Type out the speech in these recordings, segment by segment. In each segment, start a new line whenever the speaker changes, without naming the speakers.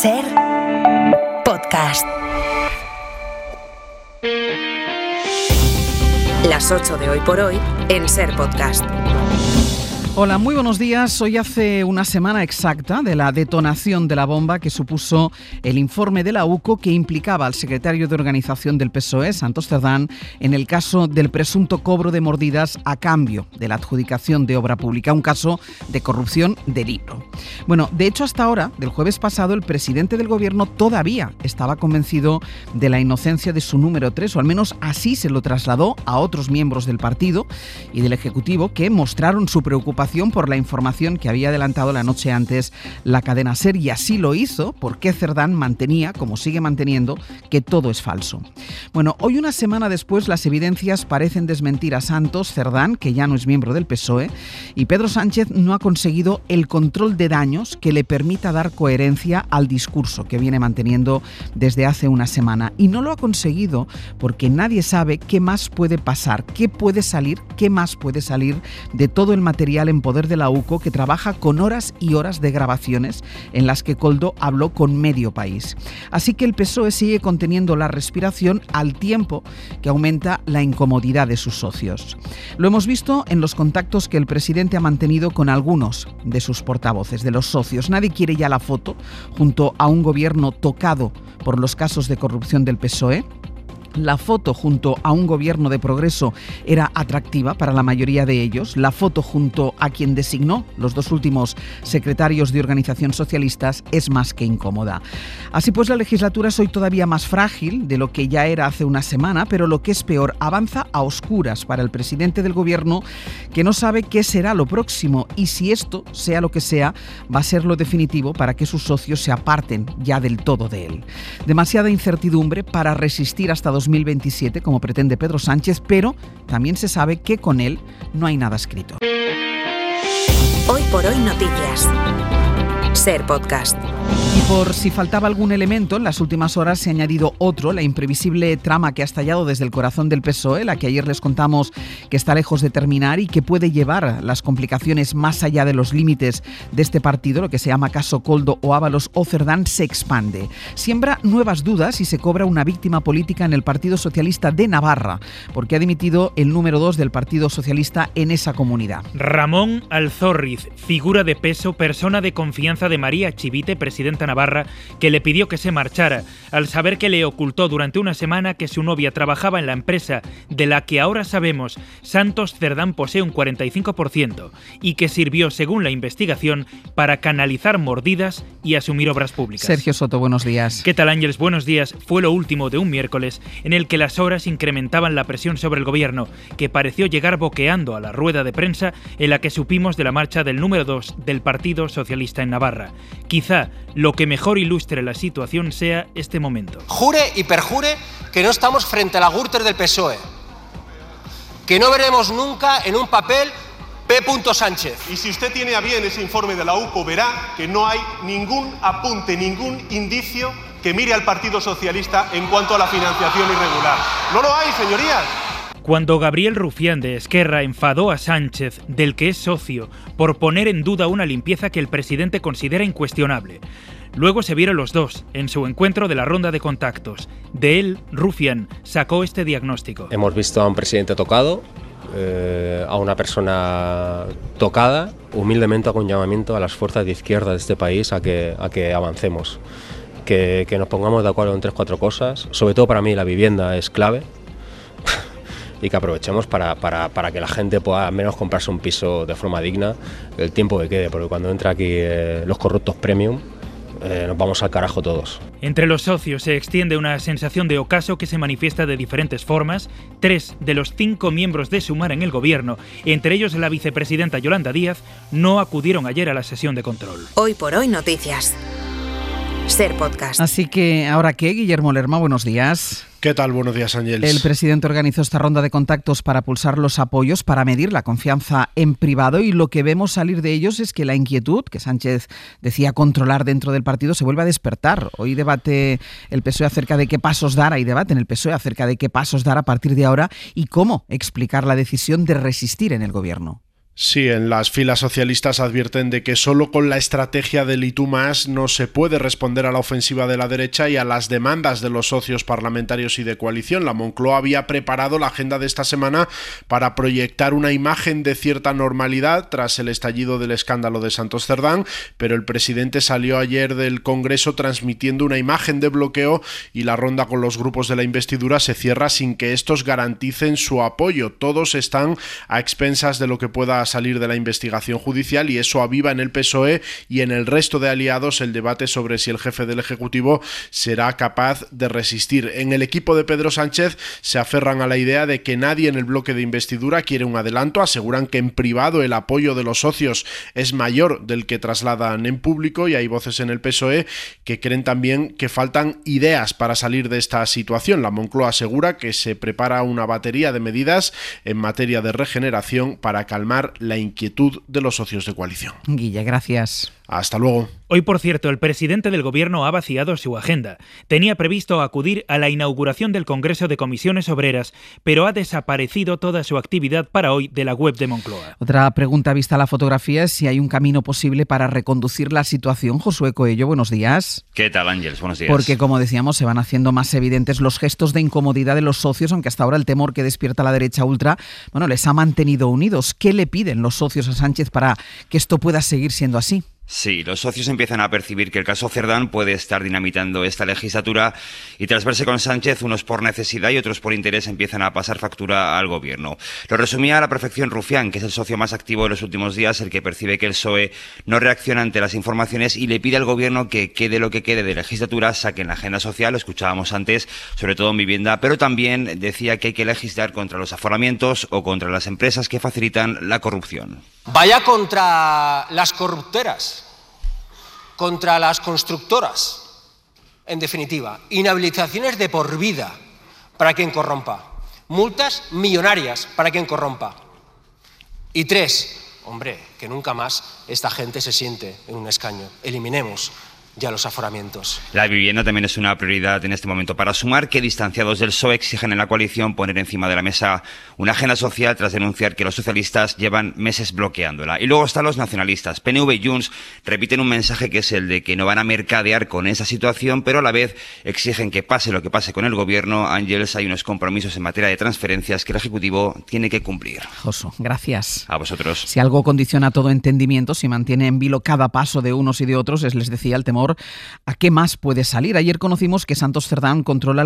Ser Podcast. Las 8 de Hoy por Hoy en Ser Podcast.
Hola, muy buenos días. Hoy hace una semana exacta de la detonación de la bomba que supuso el informe de la UCO que implicaba al secretario de organización del PSOE, Santos Cerdán, en el caso del presunto cobro de mordidas a cambio de la adjudicación de obra pública, un caso de corrupción de libro. Bueno, de hecho, hasta ahora, del jueves pasado, el presidente del gobierno todavía estaba convencido de la inocencia de su número 3, o al menos así se lo trasladó a otros miembros del partido y del Ejecutivo que mostraron su preocupación por la información que había adelantado la noche antes la cadena SER, y así lo hizo porque Cerdán mantenía, como sigue manteniendo, que todo es falso. Bueno, hoy, una semana después, las evidencias parecen desmentir a Santos Cerdán, que ya no es miembro del PSOE, y Pedro Sánchez no ha conseguido el control de daños que le permita dar coherencia al discurso que viene manteniendo desde hace una semana. Y no lo ha conseguido porque nadie sabe qué más puede pasar, qué puede salir, qué más puede salir de todo el material en poder de la UCO, que trabaja con horas y horas de grabaciones en las que Koldo habló con medio país. Así que el PSOE sigue conteniendo la respiración al tiempo que aumenta la incomodidad de sus socios. Lo hemos visto en los contactos que el presidente ha mantenido con algunos de sus portavoces, de los socios. Nadie quiere ya la foto junto a un gobierno tocado por los casos de corrupción del PSOE. La foto junto a un gobierno de progreso era atractiva para la mayoría de ellos. La foto junto a quien designó los dos últimos secretarios de organización socialistas es más que incómoda. Así pues, la legislatura es hoy todavía más frágil de lo que ya era hace una semana, pero lo que es peor, avanza a oscuras para el presidente del gobierno, que no sabe qué será lo próximo, y si esto, sea lo que sea, va a ser lo definitivo para que sus socios se aparten ya del todo de él. Demasiada incertidumbre para resistir hasta 2027, como pretende Pedro Sánchez, pero también se sabe que con él no hay nada escrito.
Hoy por Hoy Noticias. Ser Podcast.
Y por si faltaba algún elemento, en las últimas horas se ha añadido otro, la imprevisible trama que ha estallado desde el corazón del PSOE, la que ayer les contamos que está lejos de terminar y que puede llevar las complicaciones más allá de los límites de este partido, lo que se llama caso Koldo o Ábalos o Cerdán, se expande. Siembra nuevas dudas y se cobra una víctima política en el Partido Socialista de Navarra, porque ha dimitido el número 2 del Partido Socialista en esa comunidad.
Ramón Alzorriz, figura de peso, persona de confianza de María Chivite, presidenta Navarra, que le pidió que se marchara al saber que le ocultó durante una semana que su novia trabajaba en la empresa de la que ahora sabemos Santos Cerdán posee un 45% y que sirvió, según la investigación, para canalizar mordidas y asumir obras públicas.
Sergio Soto, buenos días.
¿Qué tal, Ángeles? Buenos días. Fue lo último de un miércoles en el que las horas incrementaban la presión sobre el gobierno, que pareció llegar boqueando a la rueda de prensa en la que supimos de la marcha del número 2 del Partido Socialista en Navarra. Quizá lo que mejor ilustre la situación sea este momento.
Jure y perjure que no estamos frente a la Gürtel del PSOE, que no veremos nunca en un papel P. Sánchez.
Y si usted tiene a bien ese informe de la UCO, verá que no hay ningún apunte, ningún indicio que mire al Partido Socialista en cuanto a la financiación irregular. No lo hay, señorías.
Cuando Gabriel Rufián de Esquerra enfadó a Sánchez, del que es socio, por poner en duda una limpieza que el presidente considera incuestionable. Luego se vieron los dos en su encuentro de la ronda de contactos. De él, Rufián sacó este diagnóstico.
Hemos visto a un presidente tocado, a una persona tocada. Humildemente hago un llamamiento a las fuerzas de izquierda de este país a que avancemos, que nos pongamos de acuerdo en 3-4 cosas. Sobre todo para mí la vivienda es clave. Y que aprovechemos para que la gente pueda al menos comprarse un piso de forma digna el tiempo que quede, porque cuando entra aquí los corruptos premium, nos vamos al carajo todos.
Entre los socios se extiende una sensación de ocaso que se manifiesta de diferentes formas. 3 de los 5 miembros de Sumar en el gobierno, entre ellos la vicepresidenta Yolanda Díaz, no acudieron ayer a la sesión de control.
Hoy por Hoy Noticias. Ser Podcast.
Así que, ¿ahora qué? Guillermo Lerma, buenos días.
¿Qué tal? Buenos días, Ángeles.
El presidente organizó esta ronda de contactos para pulsar los apoyos, para medir la confianza en privado, y lo que vemos salir de ellos es que la inquietud que Sánchez decía controlar dentro del partido se vuelve a despertar. Hoy debate el PSOE acerca de qué pasos dar, hay debate en el PSOE acerca de qué pasos dar a partir de ahora y cómo explicar la decisión de resistir en el gobierno.
Sí, en las filas socialistas advierten de que solo con la estrategia del y tú más no se puede responder a la ofensiva de la derecha y a las demandas de los socios parlamentarios y de coalición. La Moncloa había preparado la agenda de esta semana para proyectar una imagen de cierta normalidad tras el estallido del escándalo de Santos Cerdán, pero el presidente salió ayer del Congreso transmitiendo una imagen de bloqueo y la ronda con los grupos de la investidura se cierra sin que estos garanticen su apoyo. Todos están a expensas de lo que pueda salir de la investigación judicial y eso aviva en el PSOE y en el resto de aliados el debate sobre si el jefe del Ejecutivo será capaz de resistir. En el equipo de Pedro Sánchez se aferran a la idea de que nadie en el bloque de investidura quiere un adelanto, aseguran que en privado el apoyo de los socios es mayor del que trasladan en público y hay voces en el PSOE que creen también que faltan ideas para salir de esta situación. La Moncloa asegura que se prepara una batería de medidas en materia de regeneración para calmar la inquietud de los socios de coalición.
Guille, gracias.
Hasta luego.
Hoy, por cierto, el presidente del Gobierno ha vaciado su agenda. Tenía previsto acudir a la inauguración del Congreso de Comisiones Obreras, pero ha desaparecido toda su actividad para hoy de la web de Moncloa.
Otra pregunta vista la fotografía es si hay un camino posible para reconducir la situación. Josué Coello, buenos días.
¿Qué tal, Ángeles? Buenos días.
Porque, como decíamos, se van haciendo más evidentes los gestos de incomodidad de los socios, aunque hasta ahora el temor que despierta la derecha ultra, les ha mantenido unidos. ¿Qué le piden los socios a Sánchez para que esto pueda seguir siendo así?
Sí, los socios empiezan a percibir que el caso Cerdán puede estar dinamitando esta legislatura y tras verse con Sánchez, unos por necesidad y otros por interés empiezan a pasar factura al gobierno. Lo resumía a la perfección Rufián, que es el socio más activo de los últimos días, el que percibe que el PSOE no reacciona ante las informaciones y le pide al gobierno que quede lo que quede de legislatura, saquen la agenda social, lo escuchábamos antes, sobre todo en vivienda, pero también decía que hay que legislar contra los aforamientos o contra las empresas que facilitan la corrupción.
Vaya contra las corrupteras, contra las constructoras, en definitiva, inhabilitaciones de por vida para quien corrompa, multas millonarias para quien corrompa. Y 3, que nunca más esta gente se siente en un escaño. Eliminemos ya los aforamientos.
La vivienda también es una prioridad en este momento para sumar que distanciados del PSOE exigen en la coalición poner encima de la mesa una agenda social tras denunciar que los socialistas llevan meses bloqueándola. Y luego están los nacionalistas. PNV y Junts repiten un mensaje que es el de que no van a mercadear con esa situación, pero a la vez exigen que pase lo que pase con el gobierno. Ángeles, hay unos compromisos en materia de transferencias que el Ejecutivo tiene que cumplir.
Josu, gracias.
A vosotros.
Si algo condiciona todo entendimiento, si mantiene en vilo cada paso de unos y de otros, les decía, el temor a qué más puede salir. Ayer conocimos que Santos Cerdán controla el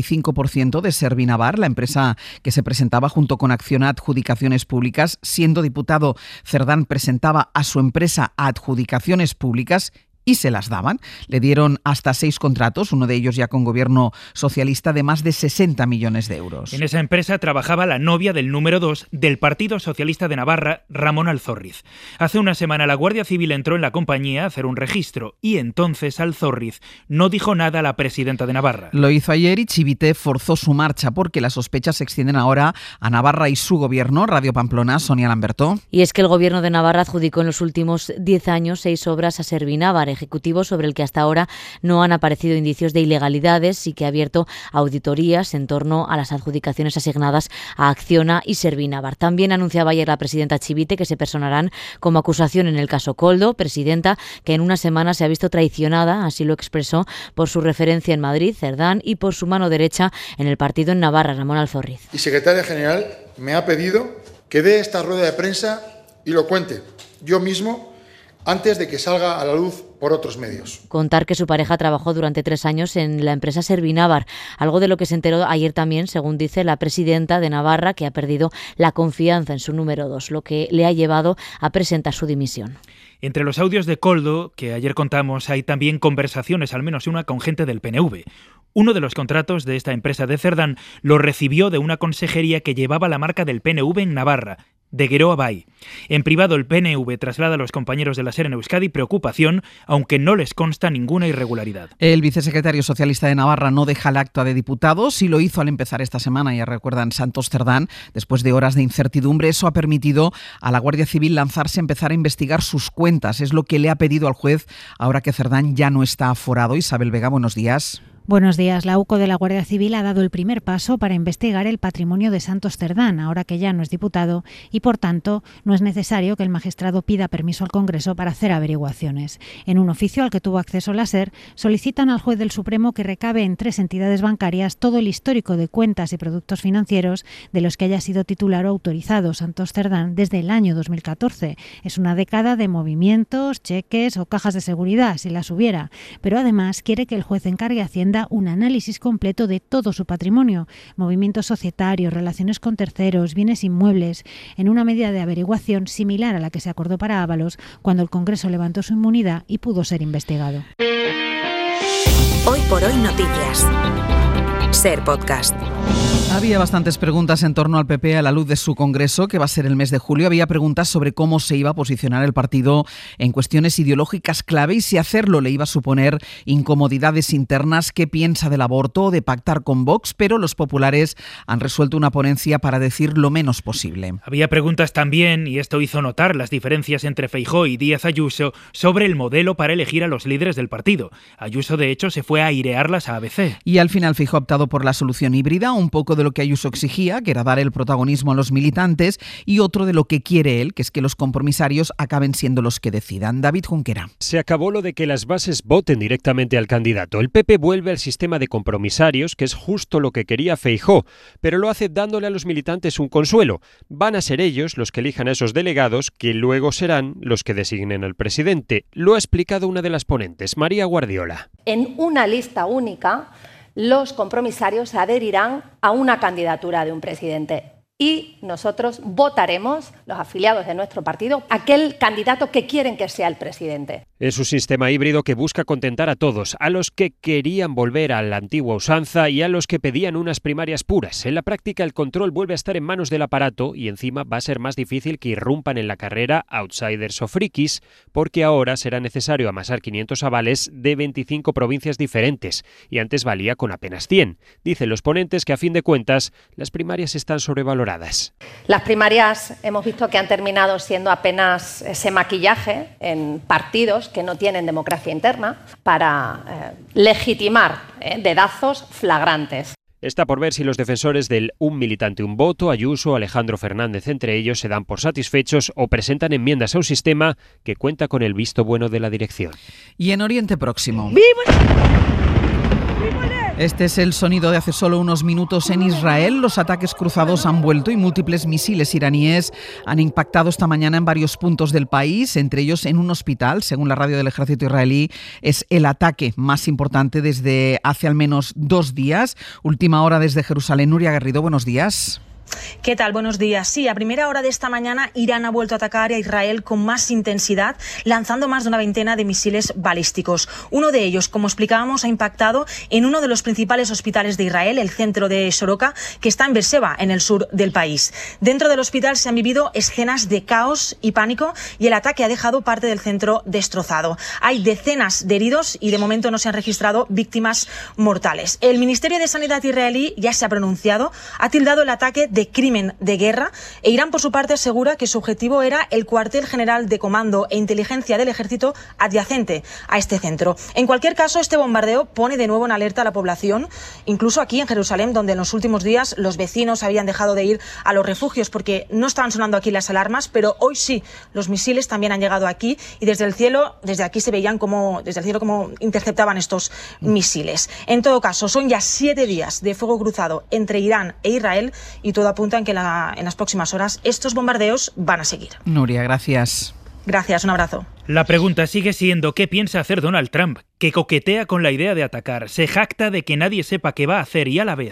45% de Servinavar, la empresa que se presentaba junto con Acciona a adjudicaciones públicas. Siendo diputado, Cerdán presentaba a su empresa a adjudicaciones públicas y se las daban. Le dieron hasta 6 contratos, uno de ellos ya con gobierno socialista, de más de 60 millones de euros.
En esa empresa trabajaba la novia del número 2 del Partido Socialista de Navarra, Ramón Alzorriz. Hace una semana la Guardia Civil entró en la compañía a hacer un registro y entonces Alzorriz no dijo nada a la presidenta de Navarra.
Lo hizo ayer y Chivite forzó su marcha porque las sospechas se extienden ahora a Navarra y su gobierno. Radio Pamplona, Sonia Lamberto.
Y es que el gobierno de Navarra adjudicó en los últimos 10 años 6 obras a Servinavar, ejecutivo sobre el que hasta ahora no han aparecido indicios de ilegalidades y que ha abierto auditorías en torno a las adjudicaciones asignadas a Acciona y Servinavar. También anunciaba ayer la presidenta Chivite que se personarán como acusación en el caso Koldo, presidenta que en una semana se ha visto traicionada, así lo expresó, por su referencia en Madrid, Cerdán, y por su mano derecha en el partido en Navarra, Ramón Alzorriz.
Y secretaria general me ha pedido que dé esta rueda de prensa y lo cuente yo mismo antes de que salga a la luz por otros medios.
Contar que su pareja trabajó durante 3 años en la empresa Servinavar, algo de lo que se enteró ayer también, según dice la presidenta de Navarra, que ha perdido la confianza en su número 2, lo que le ha llevado a presentar su dimisión.
Entre los audios de Koldo, que ayer contamos, hay también conversaciones, al menos una, con gente del PNV. Uno de los contratos de esta empresa de Cerdán lo recibió de una consejería que llevaba la marca del PNV en Navarra, de Gueroa Bay. En privado, el PNV traslada a los compañeros de la SER en Euskadi preocupación, aunque no les consta ninguna irregularidad.
El vicesecretario socialista de Navarra no deja el acta de diputado. Sí lo hizo al empezar esta semana, ya recuerdan, Santos Cerdán. Después de horas de incertidumbre, eso ha permitido a la Guardia Civil lanzarse a empezar a investigar sus cuentas. Es lo que le ha pedido al juez ahora que Cerdán ya no está aforado. Isabel Vega, buenos días.
Buenos días. La UCO de la Guardia Civil ha dado el primer paso para investigar el patrimonio de Santos Cerdán, ahora que ya no es diputado, y por tanto no es necesario que el magistrado pida permiso al Congreso para hacer averiguaciones. En un oficio al que tuvo acceso la SER, solicitan al juez del Supremo que recabe en 3 entidades bancarias todo el histórico de cuentas y productos financieros de los que haya sido titular o autorizado Santos Cerdán desde el año 2014. Es una década de movimientos, cheques o cajas de seguridad, si las hubiera. Pero además quiere que el juez encargue a Hacienda un análisis completo de todo su patrimonio, movimientos societarios, relaciones con terceros, bienes inmuebles, en una medida de averiguación similar a la que se acordó para Ábalos cuando el Congreso levantó su inmunidad y pudo ser investigado.
Hoy por hoy noticias. SER Podcast.
Había bastantes preguntas en torno al PP a la luz de su congreso, que va a ser el mes de julio. Había preguntas sobre cómo se iba a posicionar el partido en cuestiones ideológicas clave y si hacerlo le iba a suponer incomodidades internas, qué piensa del aborto o de pactar con Vox, pero los populares han resuelto una ponencia para decir lo menos posible.
Había preguntas también, y esto hizo notar las diferencias entre Feijóo y Díaz Ayuso, sobre el modelo para elegir a los líderes del partido. Ayuso, de hecho, se fue a airearlas a ABC.
Y al final Feijóo ha optado por la solución híbrida, un poco de lo que Ayuso exigía, que era dar el protagonismo a los militantes, y otro de lo que quiere él, que es que los compromisarios acaben siendo los que decidan. David Junquera.
Se acabó lo de que las bases voten directamente al candidato. El PP vuelve al sistema de compromisarios, que es justo lo que quería Feijóo, pero lo hace dándole a los militantes un consuelo. Van a ser ellos los que elijan a esos delegados, que luego serán los que designen al presidente. Lo ha explicado una de las ponentes, María Guardiola.
En una lista única, los compromisarios adherirán a una candidatura de un presidente y nosotros votaremos, los afiliados de nuestro partido, aquel candidato que quieren que sea el presidente.
Es un sistema híbrido que busca contentar a todos, a los que querían volver a la antigua usanza y a los que pedían unas primarias puras. En la práctica, el control vuelve a estar en manos del aparato y encima va a ser más difícil que irrumpan en la carrera outsiders o frikis, porque ahora será necesario amasar 500 avales de 25 provincias diferentes, y antes valía con apenas 100. Dicen los ponentes que, a fin de cuentas, las primarias están sobrevaloradas.
Las primarias hemos visto que han terminado siendo apenas ese maquillaje en partidos que no tienen democracia interna para legitimar dedazos flagrantes.
Está por ver si los defensores del un militante un voto, Ayuso, Alejandro Fernández entre ellos, se dan por satisfechos o presentan enmiendas a un sistema que cuenta con el visto bueno de la dirección.
Y en Oriente Próximo. Este es el sonido de hace solo unos minutos en Israel. Los ataques cruzados han vuelto y múltiples misiles iraníes han impactado esta mañana en varios puntos del país, entre ellos en un hospital. Según la radio del ejército israelí, es el ataque más importante desde hace al menos 2 días. Última hora desde Jerusalén. Nuria Garrido, buenos días.
¿Qué tal? Buenos días. Sí, a primera hora de esta mañana Irán ha vuelto a atacar a Israel con más intensidad, lanzando más de una veintena de misiles balísticos. Uno de ellos, como explicábamos, ha impactado en uno de los principales hospitales de Israel, el centro de Soroka, que está en Beerseba, en el sur del país. Dentro del hospital se han vivido escenas de caos y pánico y el ataque ha dejado parte del centro destrozado. Hay decenas de heridos y de momento no se han registrado víctimas mortales. El Ministerio de Sanidad israelí ya se ha pronunciado, ha tildado el ataque de crimen de guerra e Irán, por su parte, asegura que su objetivo era el cuartel general de comando e inteligencia del ejército adyacente a este centro. En cualquier caso, este bombardeo pone de nuevo en alerta a la población, incluso aquí en Jerusalén, donde en los últimos días los vecinos habían dejado de ir a los refugios porque no estaban sonando aquí las alarmas, pero hoy sí, los misiles también han llegado aquí y desde el cielo, desde aquí se veían desde el cielo cómo interceptaban estos misiles. En todo caso, son ya 7 días de fuego cruzado entre Irán e Israel y todo apunta en que en las próximas horas estos bombardeos van a seguir.
Nuria, gracias.
Gracias, un abrazo.
La pregunta sigue siendo ¿qué piensa hacer Donald Trump? Que coquetea con la idea de atacar, se jacta de que nadie sepa qué va a hacer y a la vez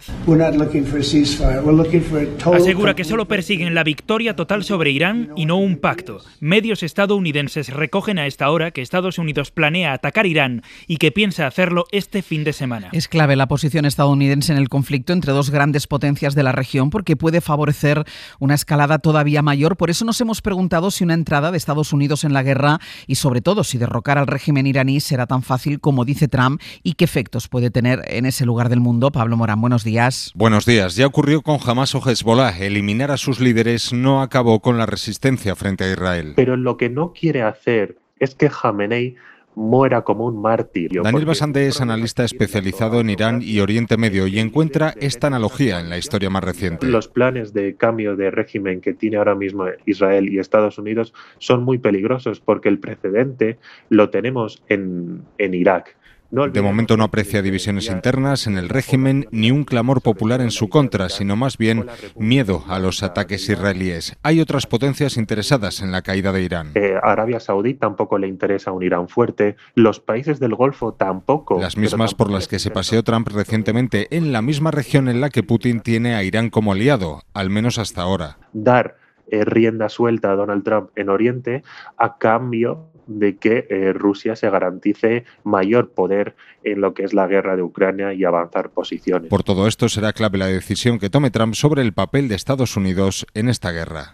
asegura que solo persiguen la victoria total sobre Irán y no un pacto. Medios estadounidenses recogen a esta hora que Estados Unidos planea atacar Irán y que piensa hacerlo este fin de semana.
Es clave la posición estadounidense en el conflicto entre dos grandes potencias de la región porque puede favorecer una escalada todavía mayor. Por eso nos hemos preguntado si una entrada de Estados Unidos en la guerra y sobre todo si derrocar al régimen iraní será tan fácil como dice Trump y qué efectos puede tener en ese lugar del mundo. Pablo Morán, buenos días.
Buenos días. Ya ocurrió con Hamas o Hezbollah. Eliminar a sus líderes no acabó con la resistencia frente a Israel.
Pero lo que no quiere hacer es que Jamenei muera como un mártir.
Daniel Basande es analista especializado en Irán y Oriente Medio y encuentra esta analogía en la historia más reciente.
Los planes de cambio de régimen que tiene ahora mismo Israel y Estados Unidos son muy peligrosos porque el precedente lo tenemos en Irak.
De momento no aprecia divisiones internas en el régimen ni un clamor popular en su contra, sino más bien miedo a los ataques israelíes. Hay otras potencias interesadas en la caída de Irán.
Arabia Saudí tampoco le interesa un Irán fuerte, los países del Golfo tampoco.
Las mismas por las que se paseó Trump recientemente, en la misma región en la que Putin tiene a Irán como aliado, al menos hasta ahora.
Dar rienda suelta a Donald Trump en Oriente a cambio de que Rusia se garantice mayor poder en lo que es la guerra de Ucrania y avanzar posiciones.
Por todo esto será clave la decisión que tome Trump sobre el papel de Estados Unidos en esta guerra.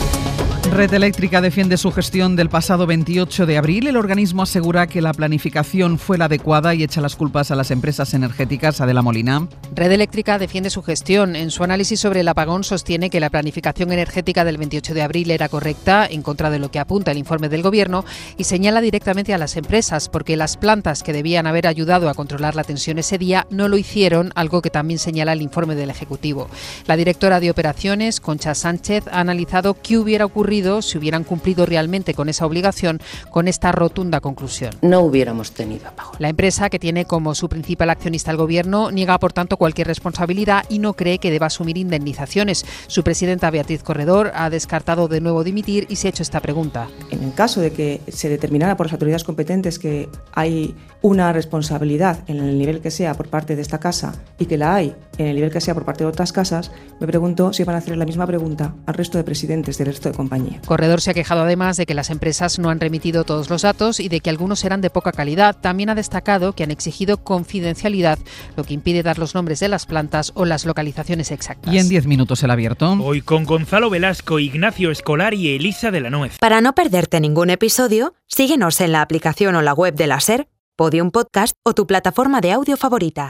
Red Eléctrica defiende su gestión del pasado 28 de abril. El organismo asegura que la planificación fue la adecuada y echa las culpas a las empresas energéticas. Adela Molina.
Red Eléctrica defiende su gestión. En su análisis sobre el apagón sostiene que la planificación energética del 28 de abril era correcta, en contra de lo que apunta el informe del Gobierno, y señala directamente a las empresas, porque las plantas que debían haber ayudado a controlar la tensión ese día no lo hicieron, algo que también señala el informe del Ejecutivo. La directora de Operaciones, Concha Sánchez, ha analizado qué hubiera ocurrido si hubieran cumplido realmente con esa obligación, con esta rotunda conclusión.
No hubiéramos tenido apagón.
La empresa, que tiene como su principal accionista el Gobierno, niega por tanto cualquier responsabilidad y no cree que deba asumir indemnizaciones. Su presidenta, Beatriz Corredor, ha descartado de nuevo dimitir y se ha hecho esta pregunta.
En el caso de que se determinara por las autoridades competentes que hay una responsabilidad en el nivel que sea por parte de esta casa y que la hay en el nivel que sea por parte de otras casas, me pregunto si van a hacer la misma pregunta al resto de presidentes del resto de compañías.
Corredor se ha quejado además de que las empresas no han remitido todos los datos y de que algunos eran de poca calidad. También ha destacado que han exigido confidencialidad, lo que impide dar los nombres de las plantas o las localizaciones exactas.
Y en 10 minutos el abierto.
Hoy con Gonzalo Velasco, Ignacio Escolar y Elisa de la Nuez.
Para no perderte ningún episodio, síguenos en la aplicación o la web de la SER, Podium Podcast o tu plataforma de audio favorita.